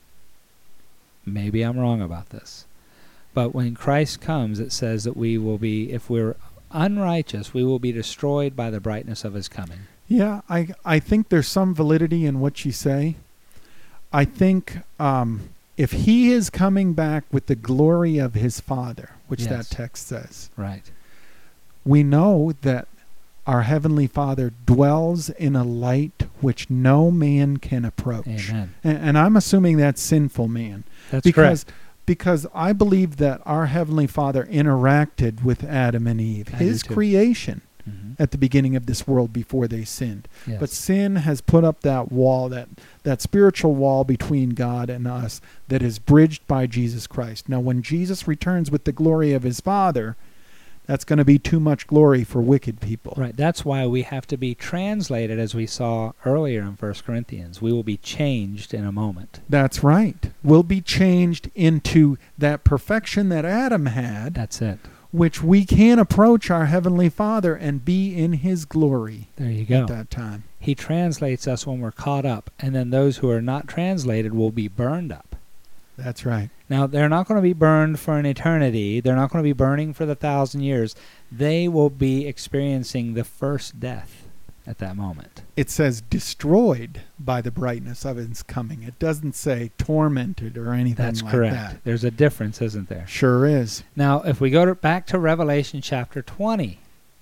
Maybe I'm wrong about this. But when Christ comes, it says that we will be, if we're unrighteous, we will be destroyed by the brightness of his coming. Yeah, I I think there's some validity in what you say. I think um, if he is coming back with the glory of his Father, which Yes. that text says, Right. we know that our Heavenly Father dwells in a light which no man can approach. Amen. And, and I'm assuming that's sinful man. That's because, correct. Because I believe that our Heavenly Father interacted with Adam and Eve, I his do too. creation, Mm-hmm. at the beginning of this world before they sinned. Yes. But sin has put up that wall, that, that spiritual wall between God and us that is bridged by Jesus Christ. Now, when Jesus returns with the glory of his Father, that's going to be too much glory for wicked people. Right. That's why we have to be translated, as we saw earlier in First Corinthians. We will be changed in a moment. That's right. We'll be changed into that perfection that Adam had, That's it. which we can approach our Heavenly Father and be in his glory There you go. at that time. He translates us when we're caught up, and then those who are not translated will be burned up. That's right. Now, they're not going to be burned for an eternity. They're not going to be burning for the thousand years. They will be experiencing the first death at that moment. It says destroyed by the brightness of his coming. It doesn't say tormented or anything That's like correct. that. There's a difference, isn't there? Sure is. Now, if we go to, back to Revelation chapter twenty,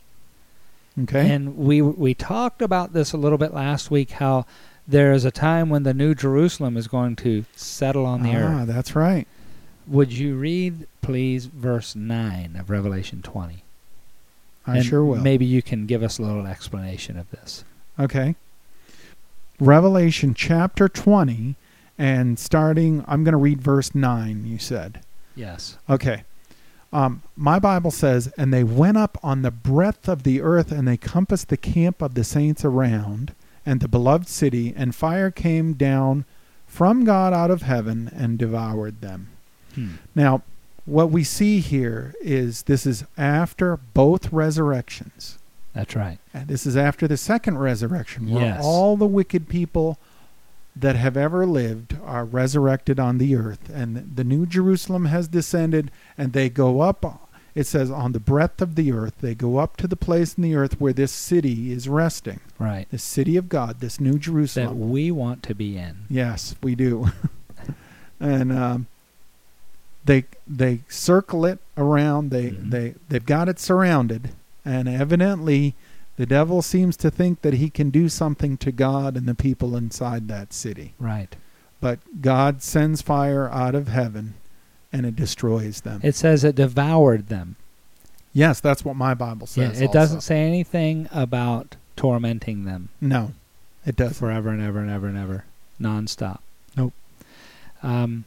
Okay. and we we talked about this a little bit last week, how there is a time when the New Jerusalem is going to settle on the ah, earth. that's right. Would you read, please, verse nine of Revelation twenty? I And sure will. Maybe you can give us a little explanation of this. Okay. Revelation chapter twenty, and starting, I'm going to read verse nine, you said. Yes. Okay. Um, my Bible says, and they went up on the breadth of the earth, and they compassed the camp of the saints around, and the beloved city, and fire came down from God out of heaven and devoured them. Hmm. Now, what we see here is this is after both resurrections. That's right. And this is after the second resurrection, where Yes. all the wicked people that have ever lived are resurrected on the earth. And the New Jerusalem has descended, and they go up, it says, on the breadth of the earth. They go up to the place in the earth where this city is resting. Right. The city of God, this New That Jerusalem. we want to be in. Yes, we do. and um, they they circle it around. They Mhm. they they've got it surrounded, and evidently, the devil seems to think that he can do something to God and the people inside that city. Right. But God sends fire out of heaven, and it destroys them. It says it devoured them. Yes, that's what my Bible Yeah, says. it also. doesn't say anything about tormenting them No, it doesn't. forever and ever and ever and ever, nonstop. Nope. Um,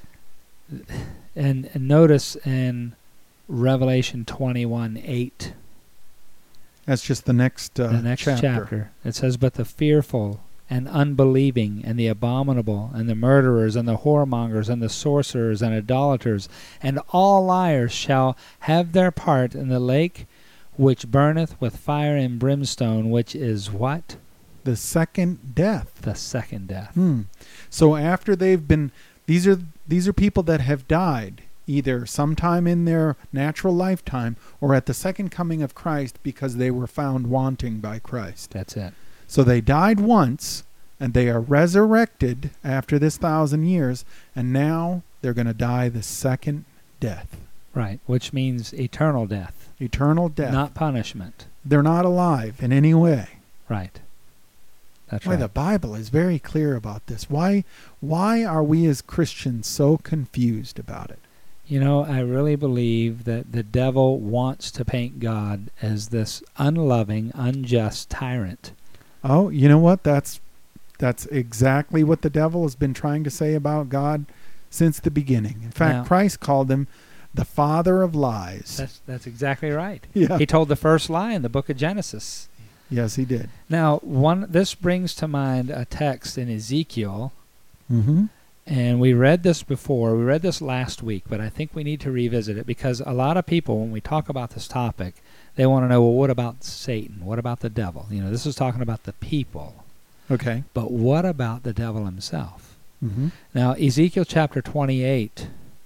and, and notice in Revelation twenty-one eight, That's just the next uh, the next chapter. chapter, it says, "But the fearful and unbelieving, and the abominable, and the murderers, and the whoremongers, and the sorcerers, and idolaters, and all liars shall have their part in the lake which burneth with fire and brimstone, which is what? The second death. The second death. Hmm. So after they've been, these are these are people that have died either sometime in their natural lifetime or at the second coming of Christ because they were found wanting by Christ. That's it. So they died once, and they are resurrected after this thousand years, and now they're going to die the second death. Right, which means eternal death. Eternal death. Not punishment. They're not alive in any way. Right. That's Why right. the Bible is very clear about this. Why why are we as Christians so confused about it? You know, I really believe that the devil wants to paint God as this unloving, unjust tyrant. Oh, you know what? That's that's exactly what the devil has been trying to say about God since the beginning. In fact, Now- Christ called him the father of lies. That's that's exactly right. Yeah. He told the first lie in the book of Genesis. Yes, he did. Now, one this brings to mind a text in Ezekiel, Mm-hmm. and we read this before. We read this last week, but I think we need to revisit it because a lot of people, when we talk about this topic, they want to know, well, what about Satan? What about the devil? You know, this is talking about the people. Okay. But what about the devil himself? Mm-hmm. Now, Ezekiel chapter twenty-eight,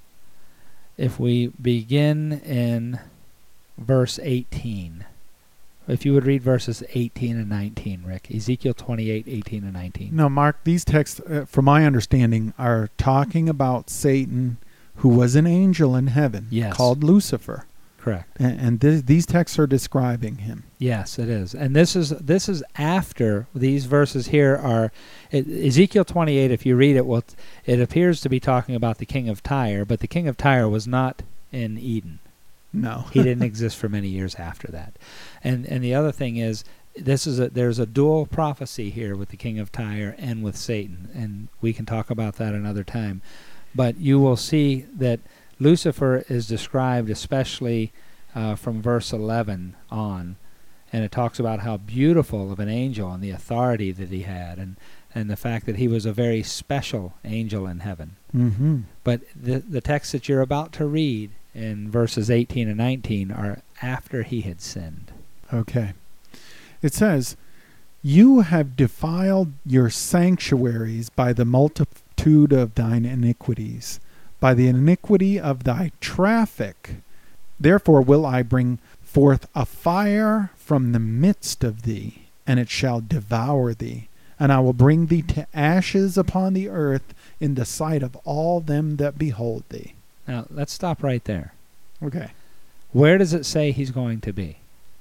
if we begin in verse eighteen. If you would read verses eighteen and nineteen, Rick. Ezekiel twenty-eight, eighteen and nineteen. No, Mark, these texts, uh, from my understanding, are talking about Satan, who was an angel in heaven, Yes. called Lucifer. Correct. And, and th- these texts are describing him. Yes, it is. And this is this is after these verses here are it, Ezekiel twenty-eight, if you read it, well, it appears to be talking about the king of Tyre, but the king of Tyre was not in Eden. No. He didn't exist for many years after that. And and the other thing is this is a there's a dual prophecy here with the king of Tyre and with Satan, and we can talk about that another time. But you will see that Lucifer is described especially uh, from verse eleven on, and it talks about how beautiful of an angel and the authority that he had, and, and the fact that he was a very special angel in heaven. Mm-hmm. But the the text that you're about to read in verses eighteen and nineteen are after he had sinned. Okay. It says, "You have defiled your sanctuaries by the multitude of thine iniquities, by the iniquity of thy traffic. Therefore will I bring forth a fire from the midst of thee, and it shall devour thee. And I will bring thee to ashes upon the earth in the sight of all them that behold thee." Now, let's stop right there. Okay. Where does it say he's going to be?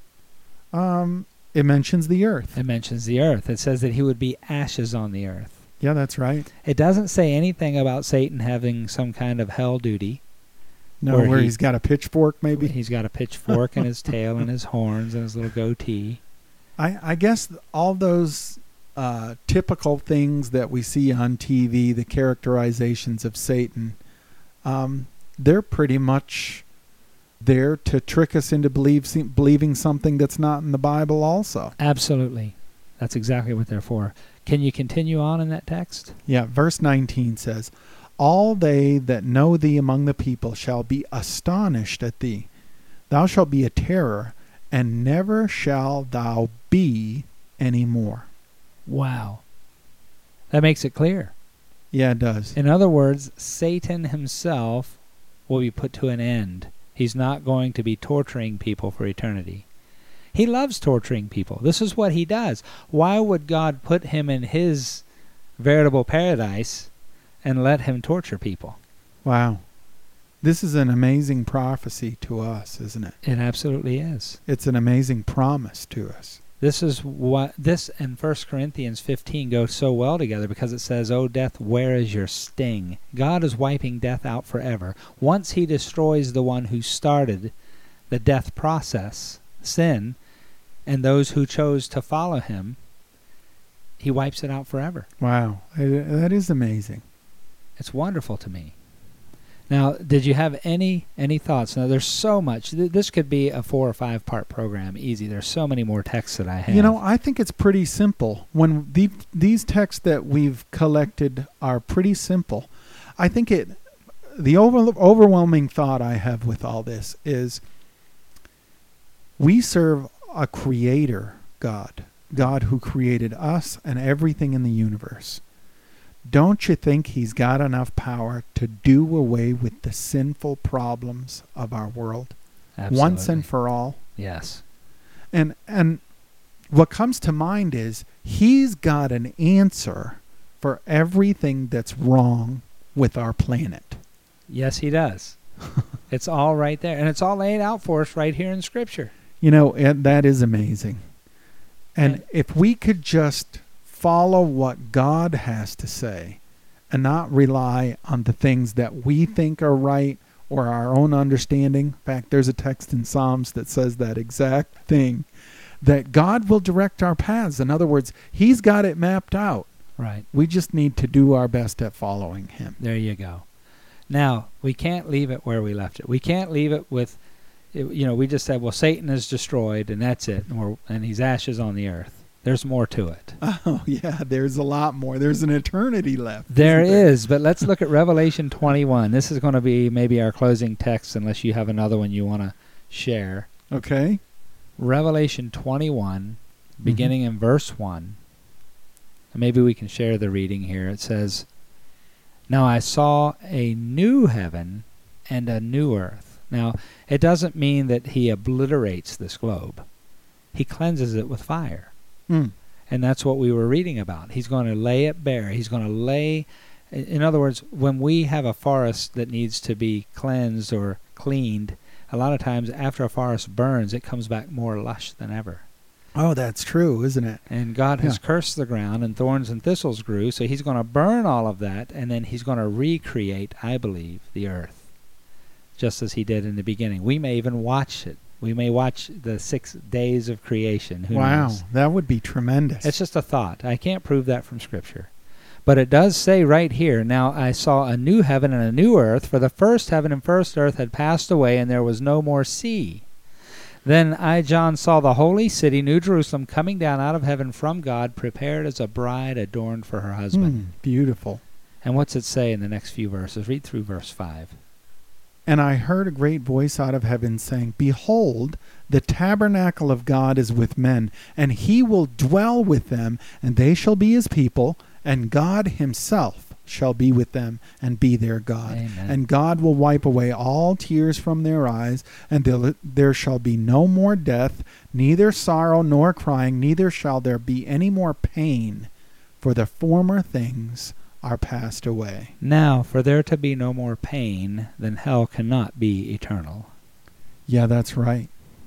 Um, it mentions the earth. It mentions the earth. It says that he would be ashes on the earth. Yeah, that's right. It doesn't say anything about Satan having some kind of hell duty. No, Where where he- he's got a pitchfork, maybe. He's got a pitchfork in his tail and his horns and his little goatee. I, I guess all those uh, typical things that we see on T V, the characterizations of Satan, um, they're pretty much there to trick us into believe, believing something that's not in the Bible also. Absolutely. That's exactly what they're for. Can you continue on in that text? Yeah, verse nineteen says, "All they that know thee among the people shall be astonished at thee. Thou shalt be a terror, and never shall thou be any more." Wow. That makes it clear. Yeah, it does. In other words, Satan himself will be put to an end. He's not going to be torturing people for eternity. He loves torturing people. This is what he does. Why would God put him in his veritable paradise and let him torture people? Wow. This is an amazing prophecy to us, isn't it? It absolutely is. It's an amazing promise to us. This is what this and First Corinthians fifteen go so well together because it says, "O death, where is your sting?" God is wiping death out forever. Once he destroys the one who started the death process, sin, and those who chose to follow him, he wipes it out forever. Wow. That is amazing. It's wonderful to me. Now, did you have any any thoughts? Now, there's so much. Th- this could be a four or five part program, easy. There's so many more texts that I have. You know, I think it's pretty simple. When the, these texts that we've collected are pretty simple, I think it. The over, overwhelming thought I have with all this is we serve a creator God, God who created us and everything in the universe. Don't you think he's got enough power to do away with the sinful problems of our world Absolutely. once and for all? Yes. And and what comes to mind is he's got an answer for everything that's wrong with our planet. Yes, he does. It's all right there. And it's all laid out for us right here in Scripture. You know, and that is amazing. And And- if we could just follow what God has to say and not rely on the things that we think are right or our own understanding. In fact, there's a text in Psalms that says that exact thing, that God will direct our paths. In other words, he's got it mapped out. Right. We just need to do our best at following him. There you go. Now, we can't leave it where we left it. We can't leave it with, you know, we just said, well, Satan is destroyed, and that's it, and, we're, and he's ashes on the earth. There's more to it. Oh, yeah, there's a lot more. There's an eternity left. There isn't there? is, but let's look at Revelation twenty-one. This is going to be maybe our closing text, unless you have another one you want to share. Okay. Revelation twenty-one, beginning in verse one. And maybe we can share the reading here. It says, "Now I saw a new heaven and a new earth." Now, it doesn't mean that he obliterates this globe. He cleanses it with fire. Mm. And that's what we were reading about. He's going to lay it bare. He's going to lay... In other words, when we have a forest that needs to be cleansed or cleaned, a lot of times after a forest burns, it comes back more lush than ever. Oh, that's true, isn't it? And God has Yeah. cursed the ground, and thorns and thistles grew, so he's going to burn all of that, and then he's going to recreate, I believe, the earth, just as he did in the beginning. We may even watch it. We may watch the six days of creation. Who Wow, knows? that would be tremendous. It's just a thought. I can't prove that from Scripture. But it does say right here, "Now I saw a new heaven and a new earth, for the first heaven and first earth had passed away, and there was no more sea. Then I, John, saw the holy city, New Jerusalem, coming down out of heaven from God, prepared as a bride adorned for her husband." Mm, beautiful. And what's it say in the next few verses? Read through verse five. And I heard a great voice out of heaven saying, "Behold, the tabernacle of God is with men, and he will dwell with them, and they shall be his people, and God himself shall be with them and be their God. Amen. And God will wipe away all tears from their eyes, and there, there shall be no more death, neither sorrow nor crying, neither shall there be any more pain, for the former things are passed away." Now, for there to be no more pain, then hell cannot be eternal, Yeah, that's right.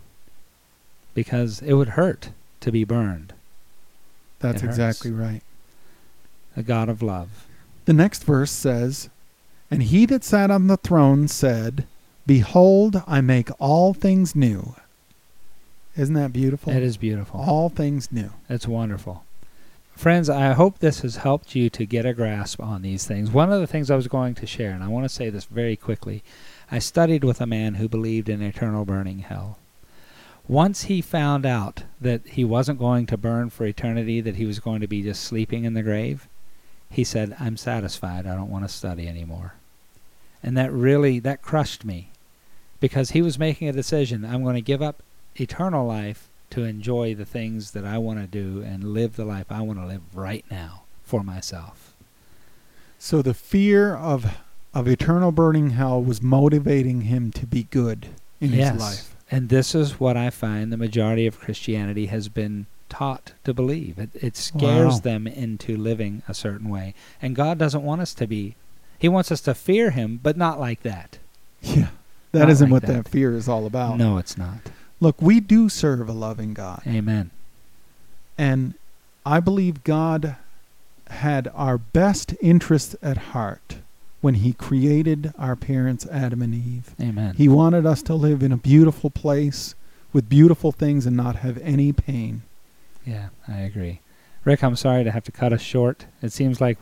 because it would hurt to be burned. That's It hurts. exactly right. A God of love. The next verse says, "And he that sat on the throne said, Behold, I make all things new." Isn't that beautiful? It is beautiful. All things new. It's wonderful. Friends, I hope this has helped you to get a grasp on these things. One of the things I was going to share, and I want to say this very quickly, I studied with a man who believed in eternal burning hell. Once he found out that he wasn't going to burn for eternity, that he was going to be just sleeping in the grave, he said, "I'm satisfied. I don't want to study anymore." And that really, that crushed me, because he was making a decision. I'm going to give up eternal life to enjoy the things that I want to do and live the life I want to live right now for myself. So the fear of of eternal burning hell was motivating him to be good in Yes. his life. And this is what I find the majority of Christianity has been taught to believe. It, it scares Wow. them into living a certain way. And God doesn't want us to be. He wants us to fear him, but not like that. Yeah. That Not isn't like what that. that. fear is all about. No, it's not. Look, we do serve a loving God. Amen. And I believe God had our best interest at heart when he created our parents, Adam and Eve. Amen. He wanted us to live in a beautiful place with beautiful things and not have any pain. Yeah, I agree. Rick, I'm sorry to have to cut us short. It seems like we've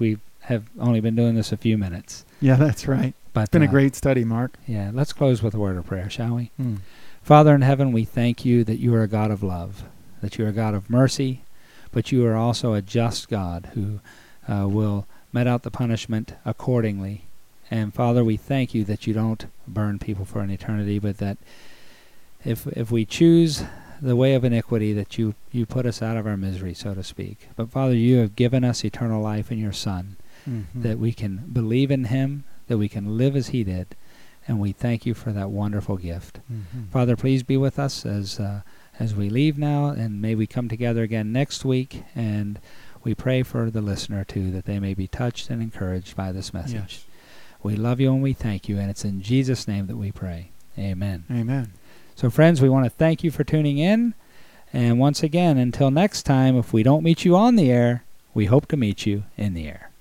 have only been doing this a few minutes. Yeah, that's right. But It's been uh, a great study, Mark. Yeah, let's close with a word of prayer, shall we? Mm. Father in heaven, we thank you that you are a God of love, that you are a God of mercy, but you are also a just God who uh, will met out the punishment accordingly. And Father, we thank you that you don't burn people for an eternity, but that if if we choose the way of iniquity, that you, you put us out of our misery, so to speak. But Father, you have given us eternal life in your Son, Mm-hmm. that we can believe in him, that we can live as he did, and we thank you for that wonderful gift. Mm-hmm. Father, please be with us as uh, as we leave now, and may we come together again next week, and we pray for the listener, too, that they may be touched and encouraged by this message. Yes. We love you and we thank you, and it's in Jesus' name that we pray. Amen. Amen. So, friends, we want to thank you for tuning in, and once again, until next time, if we don't meet you on the air, we hope to meet you in the air.